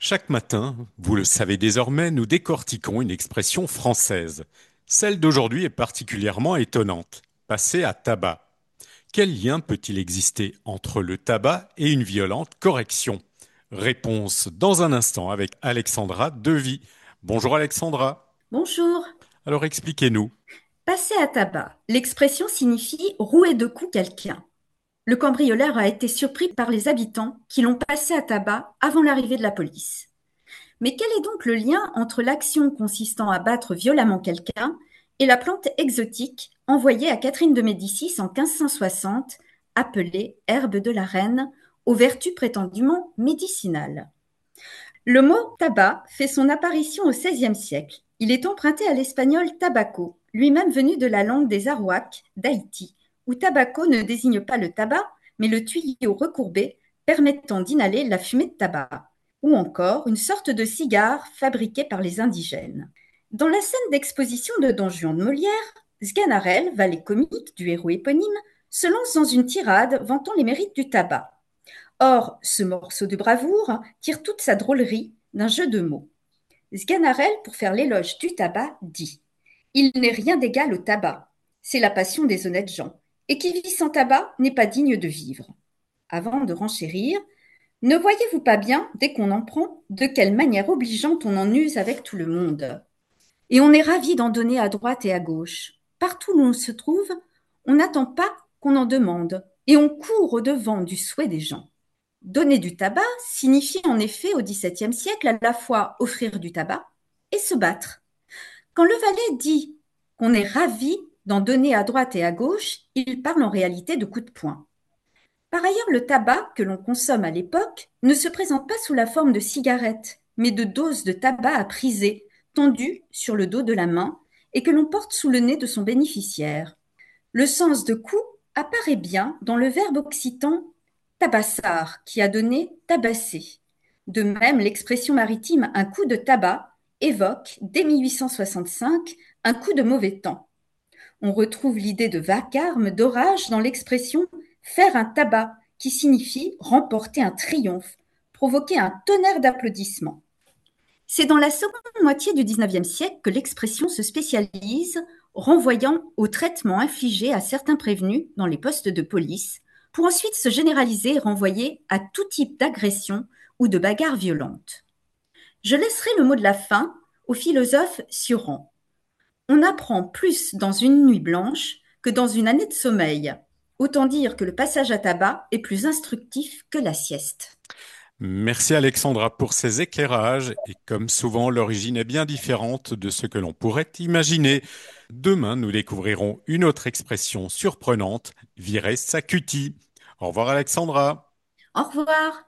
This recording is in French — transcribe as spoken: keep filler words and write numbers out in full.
Chaque matin, vous le savez désormais, nous décortiquons une expression française. Celle d'aujourd'hui est particulièrement étonnante. Passer à tabac. Quel lien peut-il exister entre le tabac et une violente correction? Réponse dans un instant avec Alexandra Devy. Bonjour Alexandra. Bonjour. Alors expliquez-nous. Passer à tabac. L'expression signifie rouer de coups quelqu'un. Le cambrioleur a été surpris par les habitants qui l'ont passé à tabac avant l'arrivée de la police. Mais quel est donc le lien entre l'action consistant à battre violemment quelqu'un et la plante exotique envoyée à Catherine de Médicis en quinze cent soixante, appelée herbe de la reine, aux vertus prétendument médicinales? Le mot tabac fait son apparition au seizième siècle. Il est emprunté à l'espagnol tabaco, lui-même venu de la langue des Arawaks d'Haïti, où tabaco ne désigne pas le tabac, mais le tuyau recourbé permettant d'inhaler la fumée de tabac, ou encore une sorte de cigare fabriqué par les indigènes. Dans la scène d'exposition de Don Juan de Molière, Sganarelle, valet comique du héros éponyme, se lance dans une tirade vantant les mérites du tabac. Or, ce morceau de bravoure tire toute sa drôlerie d'un jeu de mots. Sganarelle, pour faire l'éloge du tabac, dit: Il n'est rien d'égal au tabac. C'est la passion des honnêtes gens. Et qui vit sans tabac n'est pas digne de vivre. Avant de renchérir, ne voyez-vous pas bien, dès qu'on en prend, de quelle manière obligeante on en use avec tout le monde? Et on est ravi d'en donner à droite et à gauche. Partout où on se trouve, on n'attend pas qu'on en demande, et on court au-devant du souhait des gens. Donner du tabac signifie en effet au dix-septième siècle à la fois offrir du tabac et se battre. Quand le valet dit qu'on est ravi d'en donner à droite et à gauche, il parle en réalité de coups de poing. Par ailleurs, le tabac que l'on consomme à l'époque ne se présente pas sous la forme de cigarettes, mais de doses de tabac à priser, tendues sur le dos de la main et que l'on porte sous le nez de son bénéficiaire. Le sens de coup apparaît bien dans le verbe occitan tabassar, qui a donné tabasser. De même, l'expression maritime un coup de tabac évoque, dès mille huit cent soixante-cinq, un coup de mauvais temps. On retrouve l'idée de vacarme, d'orage dans l'expression faire un tabac, qui signifie remporter un triomphe, provoquer un tonnerre d'applaudissements. C'est dans la seconde moitié du dix-neuvième siècle que l'expression se spécialise, renvoyant au traitement infligé à certains prévenus dans les postes de police, pour ensuite se généraliser et renvoyer à tout type d'agression ou de bagarre violente. Je laisserai le mot de la fin au philosophe Sioran. On apprend plus dans une nuit blanche que dans une année de sommeil. Autant dire que le passage à tabac est plus instructif que la sieste. Merci Alexandra pour ces éclairages et comme souvent l'origine est bien différente de ce que l'on pourrait imaginer. Demain, nous découvrirons une autre expression surprenante, virer sa cutie. Au revoir Alexandra. Au revoir.